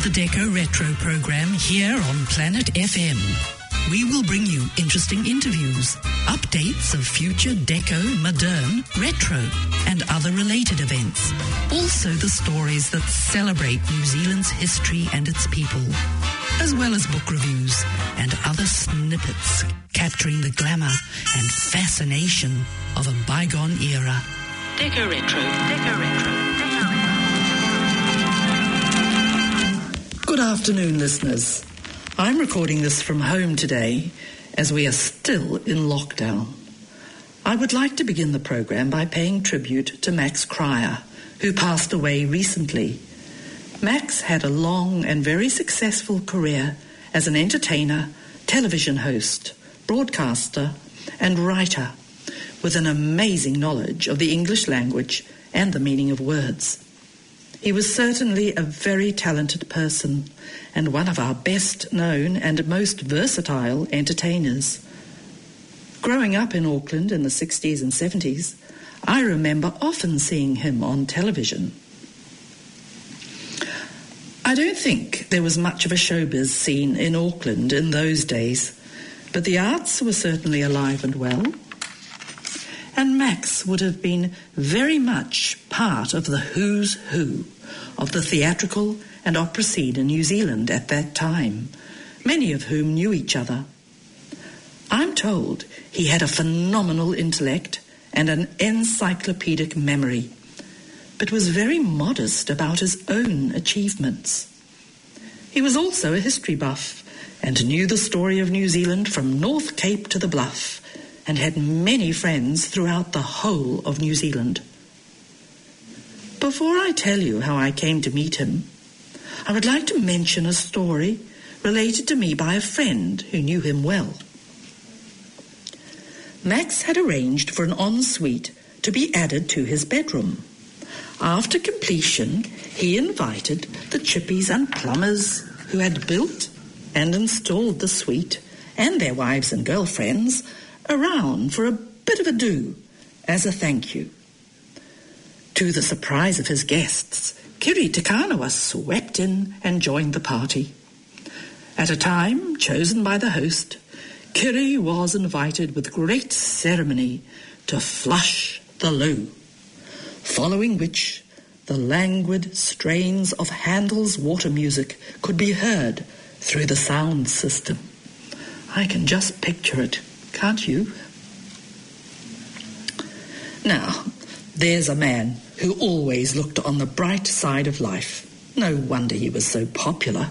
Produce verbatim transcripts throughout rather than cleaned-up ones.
the Deco Retro program here on Planet F M. We will bring you interesting interviews, updates of future deco, modern, retro, and other related events. Also the stories that celebrate New Zealand's history and its people, as well as book reviews and other snippets capturing the glamour and fascination of a bygone era. Deco Retro, Deco Retro, Deco Retro. Good afternoon, listeners. I'm recording this from home today as we are still in lockdown. I would like to begin the program by paying tribute to Max Cryer, who passed away recently. Max had a long and very successful career as an entertainer, television host, broadcaster, and writer, with an amazing knowledge of the English language and the meaning of words. He was certainly a very talented person and one of our best known and most versatile entertainers. Growing up in Auckland in the sixties and seventies, I remember often seeing him on television. I don't think there was much of a showbiz scene in Auckland in those days, but the arts were certainly alive and well. And Max would have been very much part of the who's who of the theatrical and opera scene in New Zealand at that time, many of whom knew each other. I'm told he had a phenomenal intellect and an encyclopedic memory, but was very modest about his own achievements. He was also a history buff and knew the story of New Zealand from North Cape to the Bluff, and had many friends throughout the whole of New Zealand. Before I tell you how I came to meet him, I would like to mention a story related to me by a friend who knew him well. Max had arranged for an ensuite to be added to his bedroom. After completion, he invited the chippies and plumbers who had built and installed the suite and their wives and girlfriends around for a bit of a do as a thank you. To the surprise of his guests, Kiri Te Kanawa swept in and joined the party. At a time chosen by the host, Kiri was invited with great ceremony to flush the loo, following which the languid strains of Handel's water music could be heard through the sound system. I can just picture it, can't you? Now, there's a man who always looked on the bright side of life. No wonder he was so popular.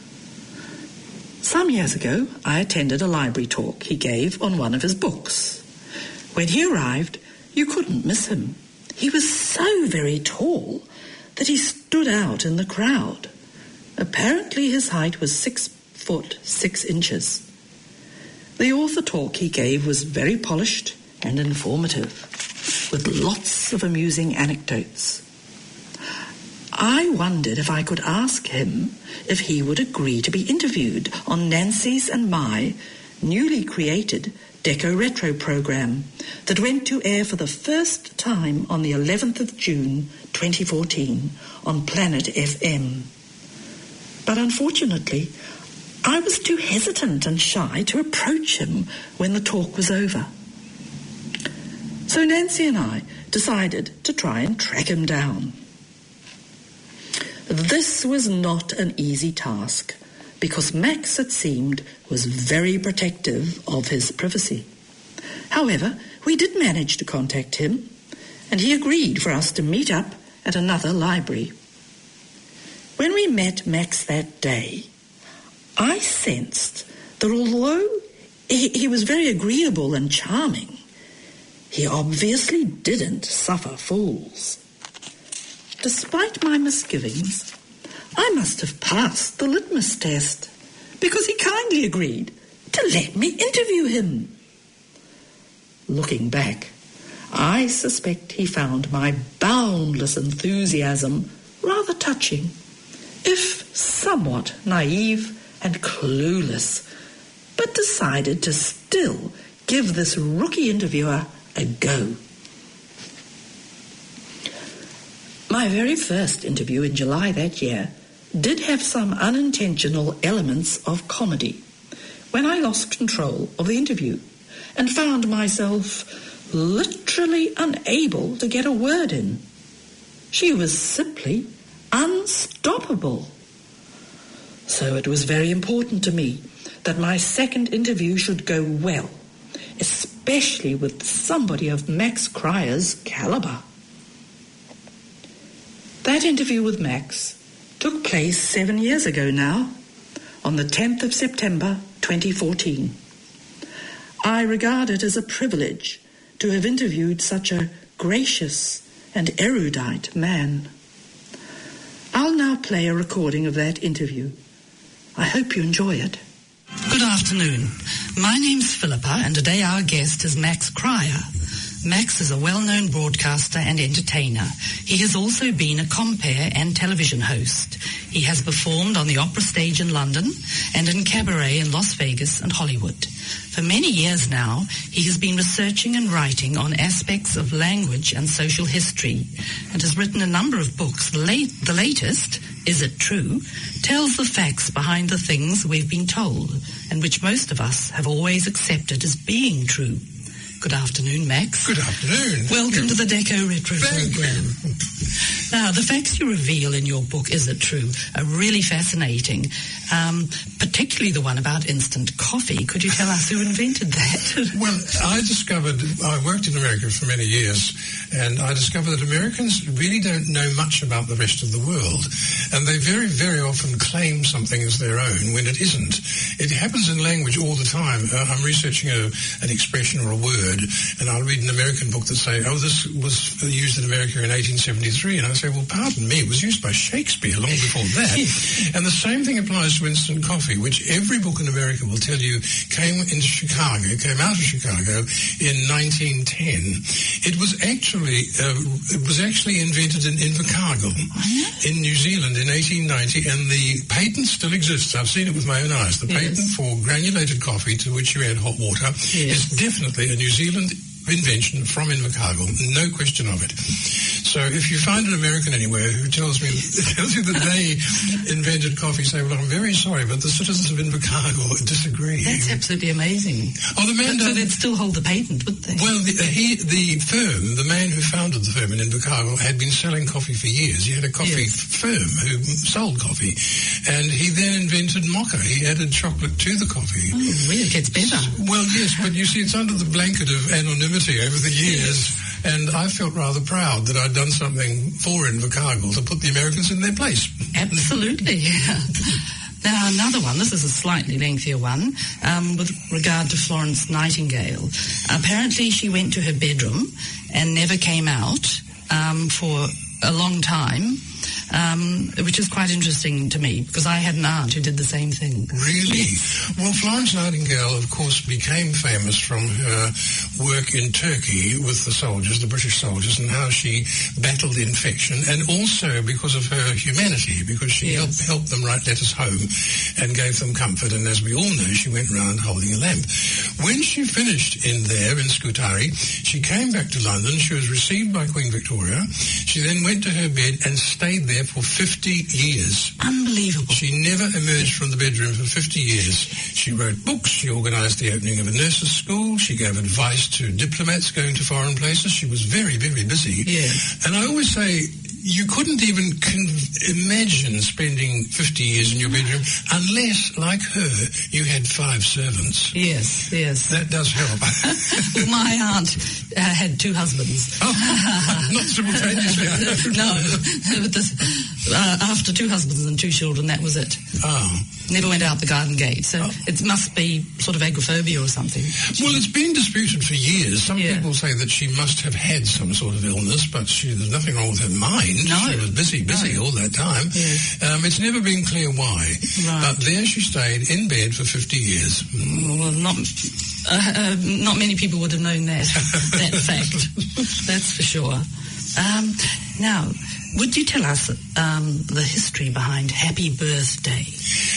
Some years ago, I attended a library talk he gave on one of his books. When he arrived, you couldn't miss him. He was so very tall that he stood out in the crowd. Apparently his height was six foot six inches. The author talk he gave was very polished and informative, with lots of amusing anecdotes. I wondered if I could ask him if he would agree to be interviewed on Nancy's and my newly created Deco Retro program that went to air for the first time on the eleventh of June twenty fourteen on Planet F M. But unfortunately, I was too hesitant and shy to approach him when the talk was over. So Nancy and I decided to try and track him down. This was not an easy task because Max, it seemed, was very protective of his privacy. However, we did manage to contact him, and he agreed for us to meet up at another library. When we met Max that day, I sensed that although he, he was very agreeable and charming, he obviously didn't suffer fools. Despite my misgivings, I must have passed the litmus test because he kindly agreed to let me interview him. Looking back, I suspect he found my boundless enthusiasm rather touching, if somewhat naive and clueless, but decided to still give this rookie interviewer a go. My very first interview in July that year did have some unintentional elements of comedy when I lost control of the interview and found myself literally unable to get a word in. She was simply unstoppable. So it was very important to me that my second interview should go well, especially with somebody of Max Cryer's caliber. That interview with Max took place seven years ago now, on the tenth of September twenty fourteen. I regard it as a privilege to have interviewed such a gracious and erudite man. I'll now play a recording of that interview. I hope you enjoy it. Good afternoon. My name's Philippa, and today our guest is Max Cryer. Max is a well-known broadcaster and entertainer. He has also been a compere and television host. He has performed on the opera stage in London and in cabaret in Las Vegas and Hollywood. For many years now, he has been researching and writing on aspects of language and social history and has written a number of books. The, late, the latest, Is It True?, tells the facts behind the things we've been told and which most of us have always accepted as being true. Good afternoon, Max. Good afternoon. Welcome to the Deco Retro Thank program. You. Now, the facts you reveal in your book, Is It True?, are really fascinating, um, particularly the one about instant coffee. Could you tell us who invented that? Well, I discovered, I worked in America for many years, and I discovered that Americans really don't know much about the rest of the world, and they very, very often claim something as their own when it isn't. It happens in language all the time. Uh, I'm researching a, an expression or a word, and I'll read an American book that say, oh, this was used in America in eighteen seventy-three, and I say, well, pardon me, it was used by Shakespeare long before that. And the same thing applies to instant coffee, which every book in America will tell you came into Chicago, came out of Chicago in nineteen ten. It was actually uh, it was actually invented in Invercargill in New Zealand in eighteen ninety, and the patent still exists. I've seen it with my own eyes. The patent yes. for granulated coffee to which you add hot water yes. is definitely a New Zealand invention from Invercargill, no question of it. So if you find an American anywhere who tells me tells you that they invented coffee, say, well, I'm very sorry, but the citizens of Invercargill disagree. That's absolutely amazing. Oh, the man but, so they'd still hold the patent, would they? Well, the, uh, he, the firm, the man who founded the firm in Invercargill had been selling coffee for years. He had a coffee yes. firm who sold coffee, and he then invented mocha. He added chocolate to the coffee. Oh, really? It gets better. Well, yes, but you see, it's under the blanket of anonymity over the years. Yes. And I felt rather proud that I'd done something for Invercargill to put the Americans in their place. Absolutely, yeah. Now, another one, this is a slightly lengthier one, um, with regard to Florence Nightingale. Apparently she went to her bedroom and never came out um, for a long time, um, which is quite interesting to me, because I had an aunt who did the same thing. Really? Well, Florence Nightingale, of course, became famous from her work in Turkey with the soldiers, the British soldiers, and how she battled infection, and also because of her humanity, because she yes. helped, helped them write letters home and gave them comfort, and as we all know, she went round holding a lamp. When she finished in there, in Scutari, she came back to London. She was received by Queen Victoria. She then went to her bed and stayed there for fifty years. Unbelievable. She never emerged from the bedroom for fifty years. She wrote books. She organised the opening of a nurses' school. She gave advice to diplomats going to foreign places. She was very, very busy. Yes. And I always say, you couldn't even con- imagine spending fifty years in your bedroom unless, like her, you had five servants. Yes, yes. That does help. Well, my aunt uh, had two husbands. Oh, not simultaneously. No, but this, uh, after two husbands and two children, that was it. Oh. Never went out the garden gate, so oh. it must be sort of agoraphobia or something. Well, it's been disputed for years. Some yeah. people say that she must have had some sort of illness, but she, there's nothing wrong with her mind. No. She was busy, busy no. all that time. Yes. Um, it's never been clear why. Right. But there she stayed in bed for fifty years. Well, not uh, uh, not many people would have known that, that fact. That's for sure. Um, now, would you tell us um, the history behind Happy Birthday?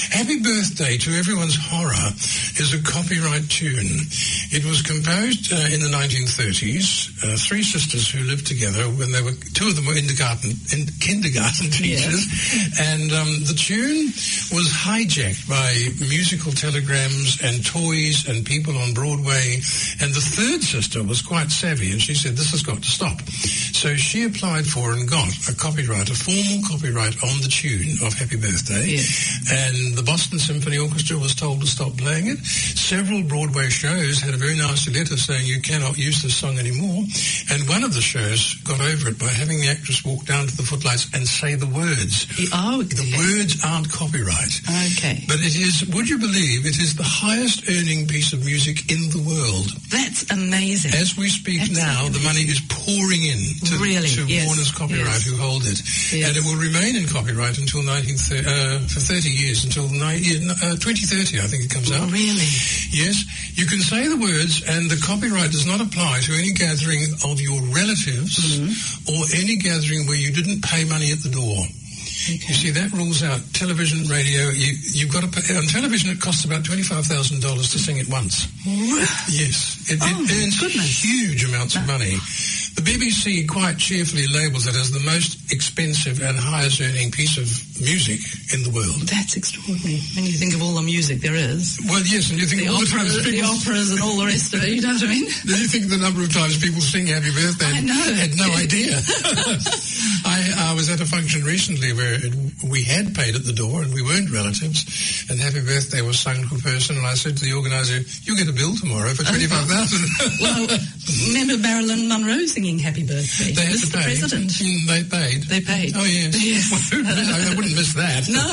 Happy Birthday, to everyone's horror, is a copyright tune. It was composed uh, in the nineteen thirties. Uh, three sisters who lived together when they were, two of them were kindergarten, in, kindergarten teachers. Yes. And um, the tune was hijacked by musical telegrams and toys and people on Broadway. And the third sister was quite savvy, and she said, this has got to stop. So she applied for and got a copyright, a formal copyright on the tune of Happy Birthday. Yes. And the Boston Symphony Orchestra was told to stop playing it. Several Broadway shows had a very nasty letter saying you cannot use this song anymore. And one of the shows got over it by having the actress walk down to the footlights and say the words. Oh, okay. The words aren't copyright. Okay. But it is, would you believe, it is the highest earning piece of music in the world. That's amazing. As we speak Absolutely now, amazing. The money is pouring in to, really? to yes. Warner's Copyright, yes. who hold it. Yes. And it will remain in copyright until nineteen thirty, uh, for thirty years, until uh, twenty thirty, I think it comes out. Really? Yes. You can say the words, and the copyright does not apply to any gathering of your relatives mm-hmm. or any gathering where you didn't pay money at the door. Okay. You see, that rules out television, radio. You, you've got to pay. On television, it costs about twenty-five thousand dollars to sing it once. Yes. It, oh, it earns goodness. huge amounts of money. The B B C quite cheerfully labels it as the most expensive and highest earning piece of music in the world. That's extraordinary when you think of all the music there is. Well, yes, and you think the, all opera, the, the operas and all the rest of it, you know what I mean? Do you think the number of times people sing Happy Birthday? I know. Had no idea. I, I was at a function recently where it, we had paid at the door and we weren't relatives, and Happy Birthday was sung to a person, and I said to the organiser, you get a bill tomorrow for twenty-five thousand dollars. Well, remember Marilyn Monroe singing Happy Birthday? They had Mister to pay. President. Mm, they paid. They paid. Oh, yes. yes. I wouldn't miss that. No.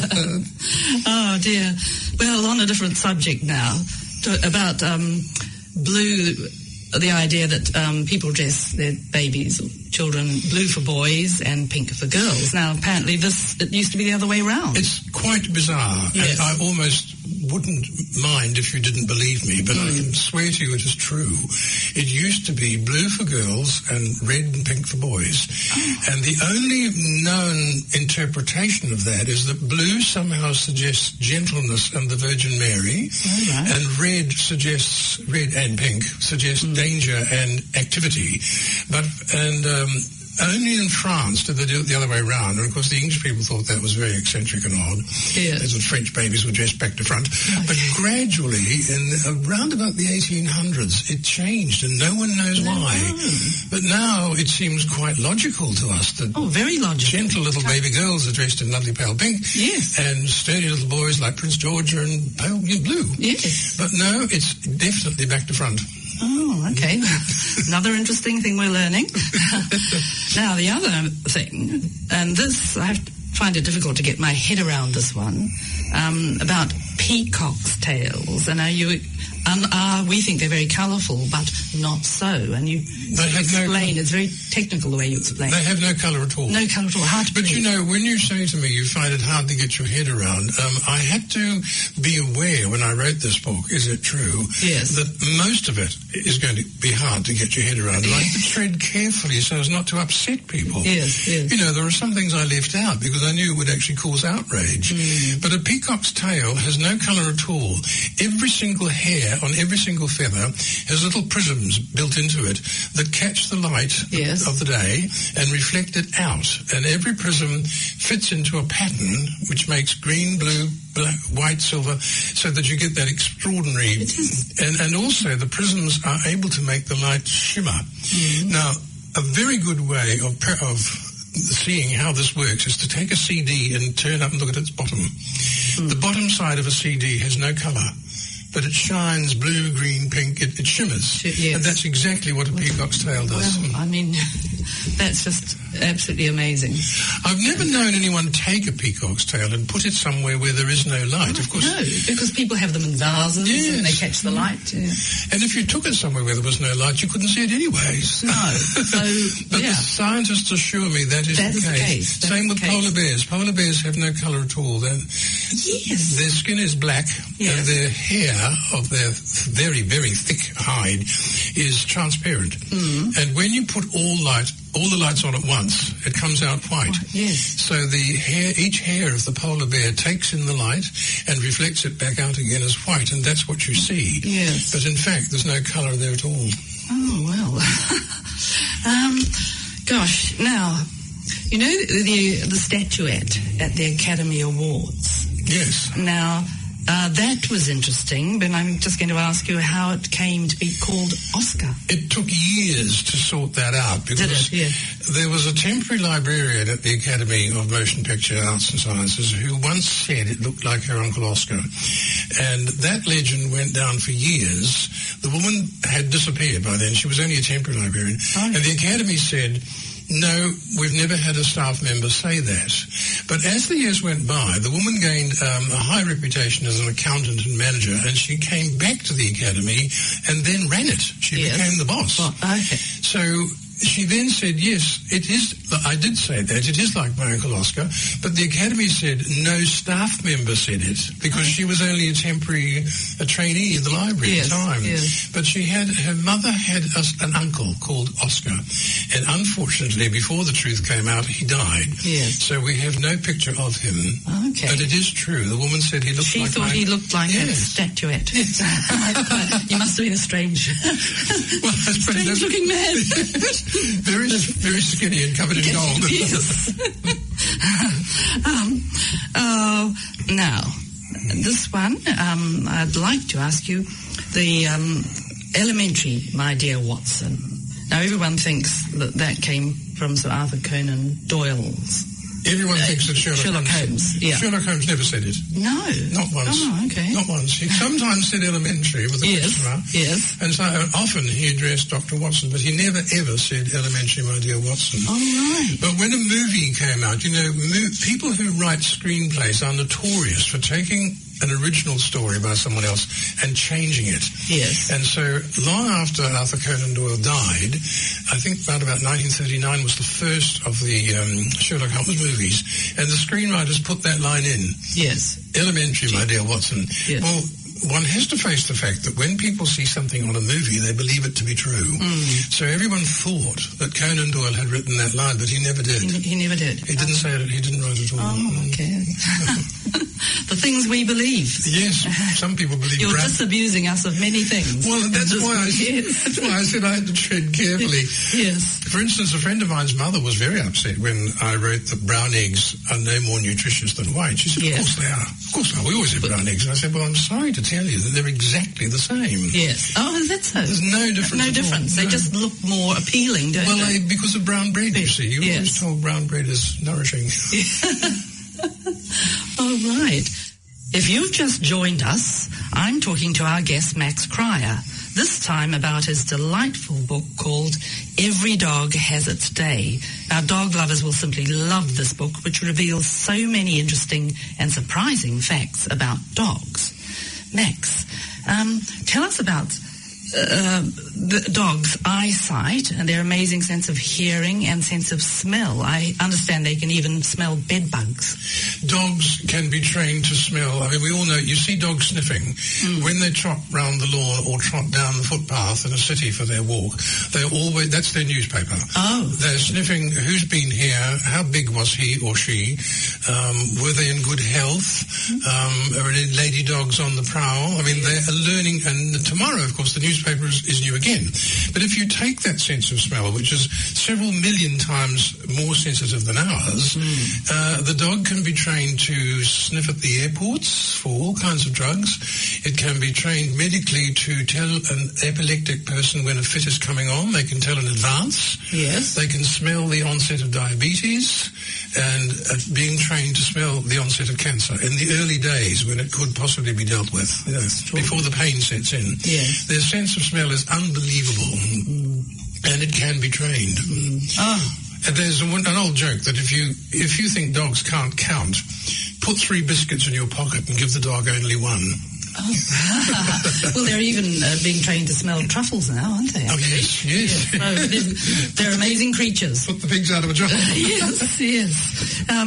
Oh, dear. Well, on a different subject now, to, about um, blue, the idea that um, people dress their babies or children blue for boys and pink for girls. Now, apparently this, it used to be the other way around. It's quite bizarre. Yes. And I almost wouldn't mind if you didn't believe me, but mm. I can swear to you it is true. It used to be blue for girls and red and pink for boys. Oh. And the only known interpretation of that is that blue somehow suggests gentleness and the Virgin Mary, oh, right. and red suggests, red and pink suggests mm. danger and activity. But, and, um, only in France did they do it the other way around, and of course the English people thought that was very eccentric and odd. Yes. As the French babies were dressed back to front. Oh, but yeah. gradually, in around about the eighteen hundreds, it changed, and no one knows no, why. No. But now it seems quite logical to us that oh, very logical. gentle little baby girls are dressed in lovely pale pink, yes, and sturdy little boys like Prince George are in pale blue. Yes. But no, it's definitely back to front. Oh, okay. Another interesting thing we're learning. Now, the other thing, and this, I have to find it difficult to get my head around this one, um, about peacock's tails. And are you... Um, uh, we think they're very colourful, but not so. And you they have explain, no, it's very technical the way you explain. They have no colour at all. No colour at all. Hard to But believe. you know, when you say to me you find it hard to get your head around, um, I had to be aware when I wrote this book, is it true, yes. that most of it is going to be hard to get your head around. And I have to tread carefully so as not to upset people. Yes, yes. You know, there are some things I left out because I knew it would actually cause outrage. Mm. But a peacock's tail has no colour at all. Every single hair on every single feather has little prisms built into it that catch the light yes. of the day and reflect it out. And every prism fits into a pattern which makes green, blue, black, white, silver, so that you get that extraordinary... It is. And, and also the prisms are able to make the light shimmer. Mm-hmm. Now, a very good way of... of seeing how this works is to take a C D and turn up and look at its bottom. Mm. The bottom side of a C D has no colour, but it shines blue, green, pink, it, it shimmers. Yes. And that's exactly what a peacock's tail does. Well, I mean, that's just absolutely amazing. I've never known anyone take a peacock's tail and put it somewhere where there is no light. Of course, no, because people have them in vases yes. and they catch the light. Yeah. And if you took it somewhere where there was no light, you couldn't see it anyways. No. So, but yeah. the scientists assure me that is That's the case. The case. That's Same with the case. polar bears. Polar bears have no colour at all. They're, yes. Their skin is black, yes. and their hair of their very, very thick hide is transparent. Mm. And when you put all light, all the lights on at once, once, it comes out white. Oh, yes. So the hair, each hair of the polar bear takes in the light and reflects it back out again as white, and that's what you see. Yes. But in fact, there's no colour there at all. Oh, well. um, gosh, now, you know the the statuette at the Academy Awards? Yes. Now, uh, that was interesting, but I'm just going to ask you how it came to be called Oscar. It took years to sort that out because Did it? Yeah. there was a temporary librarian at the Academy of Motion Picture Arts and Sciences who once said it looked like her Uncle Oscar. And that legend went down for years. The woman had disappeared by then. She was only a temporary librarian. Oh. And the Academy said, no, we've never had a staff member say that. But as the years went by, the woman gained um, a high reputation as an accountant and manager, and she came back to the Academy and then ran it. She Yes. became the boss. Well, okay. So she then said, yes, it is, I did say that, it is like my Uncle Oscar, but the Academy said no staff member said it because she was only a temporary a trainee in the library Yes, at the time. yes. But she had, her mother had a, an uncle called Oscar, and unfortunately, before the truth came out, he died. Yes. So we have no picture of him. Okay. But it is true. The woman said he looked She like thought my... he looked like a Yes. statuette. He must have been a strange, Well, I suppose that's- strange-looking man. very, very skinny and covered in gold. Yes. um, uh, now, this one, um, I'd like to ask you the um, elementary, My Dear Watson. Now, everyone thinks that that came from Sir Arthur Conan Doyle's. Everyone thinks that Sherlock, Sherlock Holmes, said- yeah. Sherlock Holmes never said it. No. Not once. Oh, okay. Not once. He sometimes said elementary with a Yes, question mark. yes. And so often he addressed Doctor Watson, but he never ever said elementary, my dear Watson. All right. But when a movie came out, you know, mo- people who write screenplays are notorious for taking an original story by someone else and changing it. Yes. And so long after Arthur Conan Doyle died, I think around about nineteen thirty-nine was the first of the um, Sherlock Holmes movies, and the screenwriters put that line in. Yes. Elementary, my dear Watson. Yes. Well, one has to face the fact that when people see something on a movie, they believe it to be true. Mm. So everyone thought that Conan Doyle had written that line, but he never did. He, he never did. He didn't say it. He didn't write it all. Oh, okay. The things we believe. Yes, some people believe. You're Brad- disabusing us of many things. Well, that's Just- why I yes. that's why I said I had to tread carefully. Yes. For instance, a friend of mine's mother was very upset when I wrote that brown eggs are no more nutritious than white. She said, Yes. "Of course they are. Of course they are. We always have brown eggs." And I said, "Well, I'm sorry to tell you that they're exactly the same. Yes. Oh, is that so? There's no difference. No at all. difference. They No. just look more appealing, don't Well, they? they, because of brown bread, you see. You're Yes. always told brown bread is nourishing. All right. If you've just joined us, I'm talking to our guest, Max Cryer, this time about his delightful book called Every Dog Has Its Day. Our dog lovers will simply love this book, which reveals so many interesting and surprising facts about dogs. Max, um, tell us about uh, the dog's eyesight and their amazing sense of hearing and sense of smell. I understand they can even smell bed bugs. Dogs can be trained to smell. I mean, we all know, you see dogs sniffing. Mm. When they trot round the lawn or trot down the footpath in a city for their walk, they're always, that's their newspaper. Oh. They're sniffing who's been here, how big was he or she, um, were they in good health, um, are any lady dogs on the prowl? I mean, they are learning, and tomorrow, of course, the newspaper is, is new again. But if you take that sense of smell, which is several million times more sensitive than ours, mm. uh, the dog can be trained to sniff at the airports for all kinds of drugs. It can be trained medically to tell an epileptic person when a fit is coming on. They can tell in advance. Yes. They can smell the onset of diabetes and uh, being trained to smell the onset of cancer in the early days when it could possibly be dealt with, you know, before the pain sets in. Yes. Their sense of smell is unbelievable, mm. and it can be trained. Mm. Oh. And there's a, an old joke that if you if you think dogs can't count, put three biscuits in your pocket and give the dog only one. Oh. Well, they're even uh, being trained to smell truffles now, aren't they? Oh, yes, yes. yes. Oh, they're amazing creatures. Put the pigs out of a jar. Yes, yes. Um,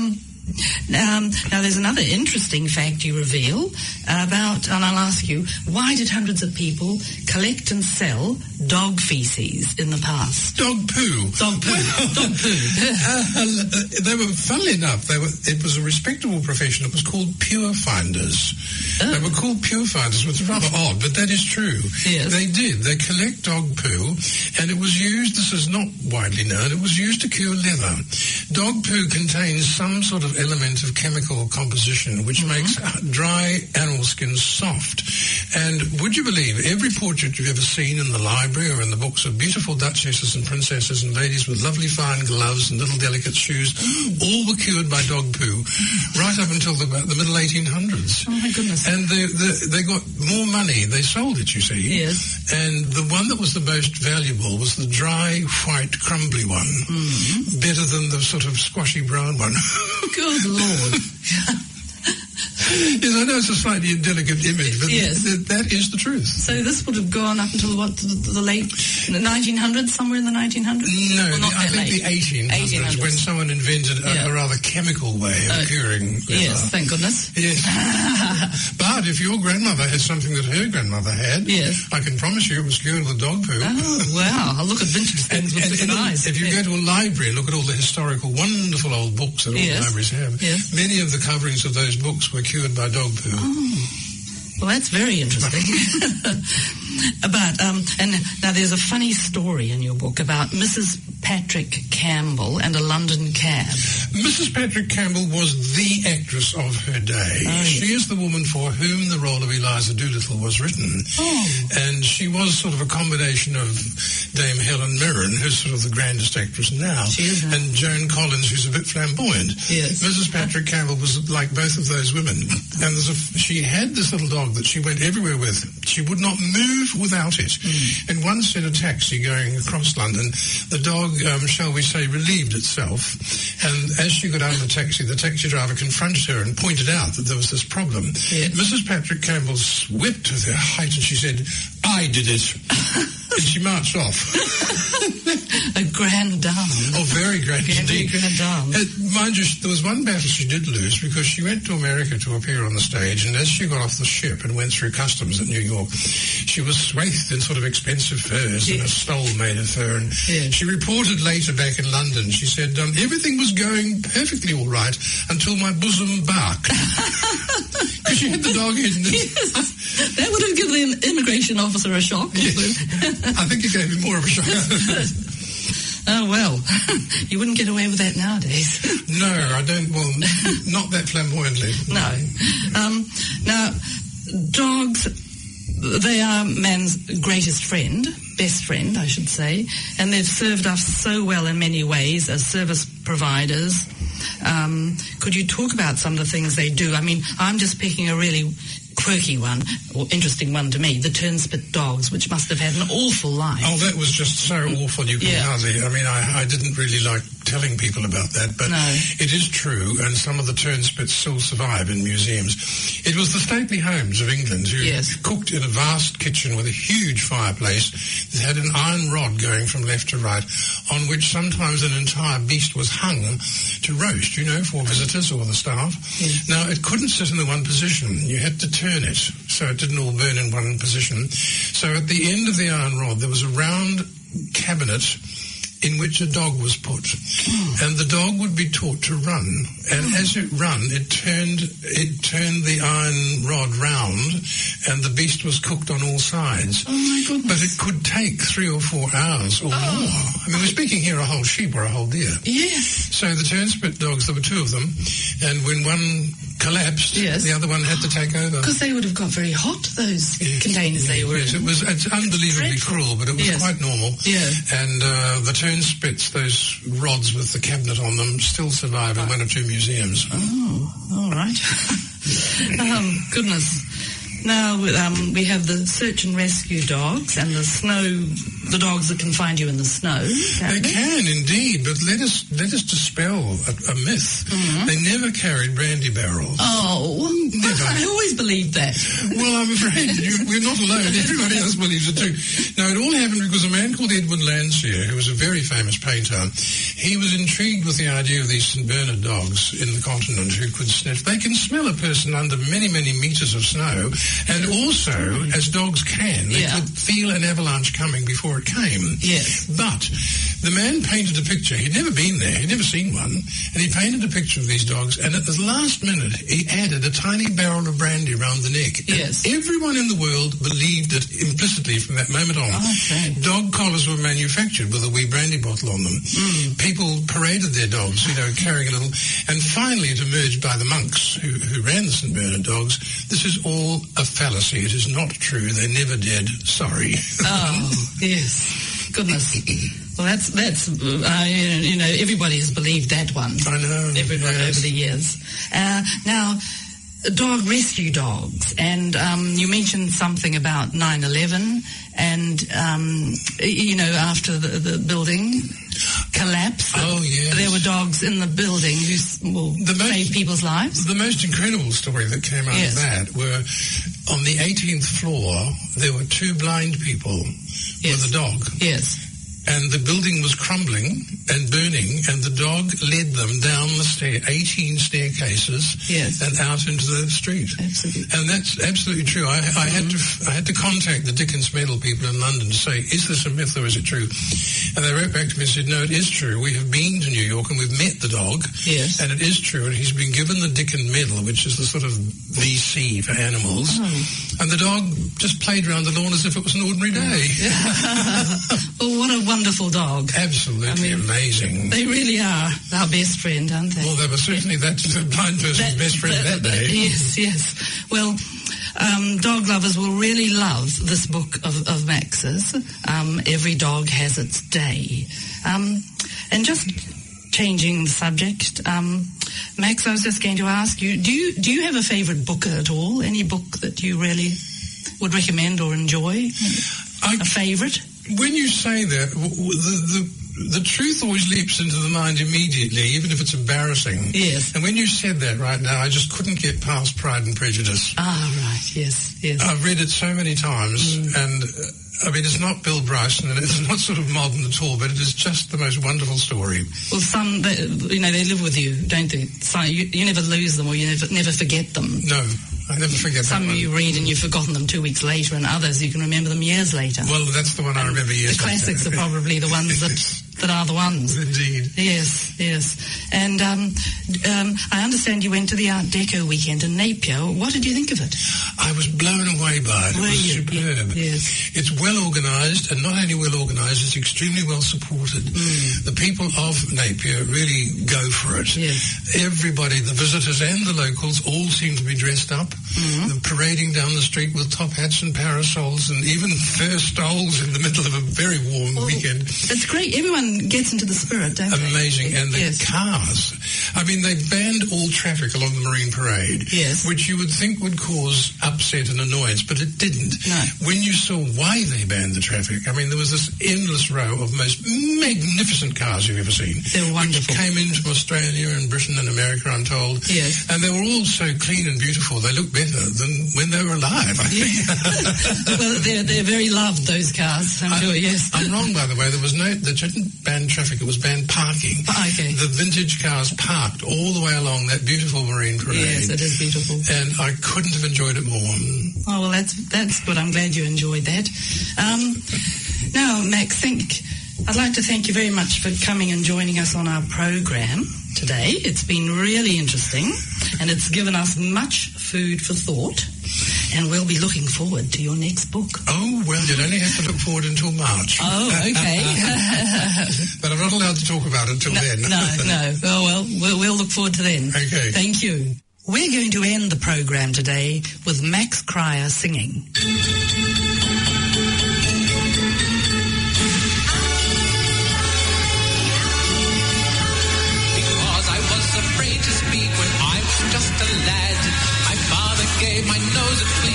Um, now, there's another interesting fact you reveal about, and I'll ask you, why did hundreds of people collect and sell dog feces in the past? Dog poo. Dog poo. Dog poo. uh, they were, funnily enough, they were, it was a respectable profession. It was called pure finders. Oh. They were called pure finders, which is rather odd, but that is true. Yes. They did. They collect dog poo, and it was used, this is not widely known, it was used to cure leather. Dog poo contains some sort of element of chemical composition which mm-hmm. makes dry animal skin soft. And would you believe, every portrait you've ever seen in the library or in the books of beautiful duchesses and princesses and ladies with lovely fine gloves and little delicate shoes, all were cured by dog poo right up until the, the middle eighteen hundreds. Oh, my goodness. And they, they, they got more money. They sold it, you see. Yes. And the one that was the most valuable was the dry, white, crumbly one. Mm-hmm. Better than the sort of squashy brown one. Good Lord. Yes, I know it's a slightly indelicate image, but yes. th- that is the truth. So this would have gone up until, what, the, the late nineteen hundreds, somewhere in the nineteen hundreds? No, well, the, I think late. the eighteen hundreds, eighteen hundreds, when someone invented a, yeah. a rather chemical way of uh, curing leather. Yes, thank goodness. Yes. But if your grandmother had something that her grandmother had, yes. I can promise you it was cured with dog poo. Oh, wow. I'll look at vintage things with different eyes. If you yeah. go to a library and look at all the historical, wonderful old books that all yes. libraries have, yes. many of the coverings of those books were cured by dog poo. Oh. Well, that's very interesting. But, um, and now there's a funny story in your book about Missus Patrick Campbell and a London cab. Missus Patrick Campbell was the actress of her day. Oh, yes. She is the woman for whom the role of Eliza Doolittle was written. Oh. And she was sort of a combination of Dame Helen Mirren, who's sort of the grandest actress now, she is, huh? and Joan Collins, who's a bit flamboyant. Yes. Missus Patrick Campbell was like both of those women. And there's a, she had this little dog that she went everywhere with. She would not move without it. Mm. And once in a taxi going across London, the dog, um, shall we say, relieved itself. And as she got out of the taxi, the taxi driver confronted her and pointed out that there was this problem. Yes. Missus Patrick Campbell whipped with her height and she said, "I did it." And she marched off. A grand dame. Oh, very grand very indeed. Grand dame. Uh, mind you, there was one battle she did lose because she went to America to appear on the stage, and as she got off the ship and went through customs at New York, she was swathed in sort of expensive furs yes. and a stole made of her. And yes. she reported later back in London, she said, um, everything was going perfectly all right until my bosom barked. Because she had the dog in. Yes. That would have given the immigration officer a shock. Yes. I think it gave him more of a shock. Oh, well, you wouldn't get away with that nowadays. No, I don't, well, not that flamboyantly. No. Um, now, dogs, they are man's greatest friend, best friend, I should say, and they've served us so well in many ways as service providers. Um, could you talk about some of the things they do? I mean, I'm just picking a really quirky one, or interesting one to me, the Turnspit dogs, which must have had an awful life. Oh, that was just so awful, you can yeah. hardly, I mean, I, I didn't really like telling people about that, but no. it is true, and some of the Turnspits still survive in museums. It was the stately Holmes of England who yes. cooked in a vast kitchen with a huge fireplace that had an iron rod going from left to right, on which sometimes an entire beast was hung to roast, you know, for visitors or the staff. Yes. Now, it couldn't sit in the one position. You had to turn it so it didn't all burn in one position. So at the end of the iron rod, there was a round cabinet in which a dog was put, mm. and the dog would be taught to run. And mm. as it ran, it turned it turned the iron rod round, and the beast was cooked on all sides. Oh my goodness! But it could take three or four hours or oh. more. I mean, we're speaking here a whole sheep or a whole deer. Yes. So the Turnspit dogs, there were two of them, and when one collapsed, yes. the other one had to take over. Because they would have got very hot, those yes. containers yes. they were yes. in. It was it's unbelievably cruel, but it was yes. quite normal. Yeah. And uh, the Turnspits, those rods with the cabinet on them, still survive in one or two museums. Oh, all right. um, goodness. Now, um, we have the search and rescue dogs and the snow, the dogs that can find you in the snow. They, they can indeed, but let us let us dispel a, a myth. Mm-hmm. They never carried brandy barrels. Oh, never. I always believed that. Well, I'm afraid you, we're not alone. Everybody else believes it too. Now, it all happened because a man called Edwin Landseer, who was a very famous painter, he was intrigued with the idea of these Saint Bernard dogs in the continent who could sniff. They can smell a person under many, many metres of snow. And also, as dogs can, they yeah. could feel an avalanche coming before it came. Yes. But the man painted a picture. He'd never been there. He'd never seen one. And he painted a picture of these dogs. And at the last minute, he added a tiny barrel of brandy round the neck. Yes. And everyone in the world believed it implicitly from that moment on. Okay. Dog collars were manufactured with a wee brandy bottle on them. Mm. People paraded their dogs, you know, carrying a little. And finally, it emerged by the monks who, who ran the Saint Bernard dogs. This is all a fallacy. It is not true. They never did. Sorry. Oh, yes. Goodness. Well, that's, that's uh, you know, everybody has believed that one. I know. Everyone yes. over the years. Uh, now, dog rescue dogs. And um, you mentioned something about nine eleven and, um, you know, after the, the building collapse. Oh, yes. There were dogs in the building who well, the most, saved people's lives. The most incredible story that came out yes. of that were on the eighteenth floor, there were two blind people yes. with a dog. Yes. And the building was crumbling and burning, and the dog led them down the stair, eighteen staircases, yes. and out into the street. Absolutely. And that's absolutely true. I, I mm-hmm. had to I had to contact the Dickens Medal people in London to say, is this a myth or is it true? And they wrote back to me and said, no, it is true. We have been to New York and we've met the dog. Yes. And it is true. And he's been given the Dickens Medal, which is the sort of V C for animals. Oh. And the dog just played around the lawn as if it was an ordinary day. Well, what a wonderful dog. Absolutely I mean, amazing. They really are our best friend, aren't they? Well, they were certainly that blind person's that, best friend that, that day. Yes, yes. Well, um, dog lovers will really love this book of, of Max's. Um, Every Dog Has Its Day. Um, and just changing the subject, um, Max, I was just going to ask you, do you, do you have a favourite book at all? Any book that you really would recommend or enjoy? I, a favourite? When you say that, the, the, the truth always leaps into the mind immediately, even if it's embarrassing. Yes. And when you said that right now, I just couldn't get past Pride and Prejudice. Ah, right, yes, yes. I've read it so many times, mm. and, uh, I mean, it's not Bill Bryson, and it's not sort of modern at all, but it is just the most wonderful story. Well, some, they, you know, they live with you, don't they? So you, you never lose them or you never, never forget them. No. I never forget Some that one. you read and you've forgotten them two weeks later, and others you can remember them years later. Well, that's the one I remember years later. The classics later. are probably the ones that, that are the ones. Indeed. Yes, yes. And um, um, I understand you went to the Art Deco weekend in Napier. What did you think of it? I was blown away by it. It Were was you? superb. Yes. It's well organised, and not only well organised, it's extremely well supported. Mm. The people of Napier really go for it. Yes. Everybody, the visitors and the locals, all seem to be dressed up. Mm-hmm. Parading down the street with top hats and parasols and even fur stoles in the middle of a very warm oh, weekend. That's great. Everyone gets into the spirit, don't Amazing. they? And the yes. cars. I mean, they banned all traffic along the Marine Parade, yes. which you would think would cause upset and annoyance, but it didn't. No. When you saw why they banned the traffic, I mean, there was this endless row of most magnificent cars you've ever seen. They're wonderful. Which came in from Australia and Britain and America, I'm told. Yes. And they were all so clean and beautiful. They looked better than when they were alive, I think. Yeah. Well, they're, they're very loved, those cars, I'm I, sure, yes. I'm wrong, by the way. There was no, they didn't ban traffic, it was banned parking. Okay. The vintage cars parked all the way along that beautiful Marine Parade. Yes, it is beautiful. And I couldn't have enjoyed it more. Oh, well, that's that's good. I'm glad you enjoyed that. Um, now, Max, thank, I'd like to thank you very much for coming and joining us on our program today. It's been really interesting, and it's given us much food for thought. And we'll be looking forward to your next book. Oh, well, you'd only have to look forward until March. Oh, okay. But I'm not allowed to talk about it until no, then. No, no. Oh, well, well, we'll look forward to then. Okay. Thank you. We're going to end the program today with Max Cryer singing. Because I was afraid to speak when I was just a lad. My father gave my nose a clean